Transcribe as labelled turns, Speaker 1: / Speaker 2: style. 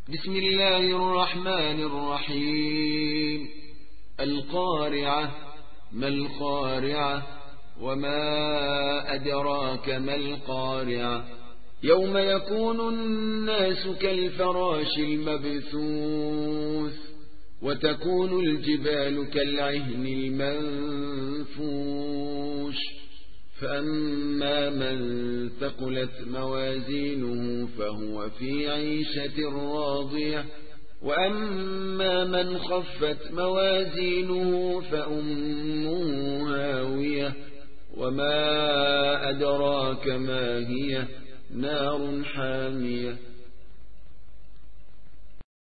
Speaker 1: بسم الله الرحمن الرحيم. القارعة. ما القارعة؟ وما أدراك ما القارعة؟ يوم يكون الناس كالفراش المبثوث وتكون الجبال كالعهن المنفوش فأما من ثقلت موازينه فهو في عيشة راضية وأما من خفت موازينه فأمه هاوية وما أدراك ما هي نار حامية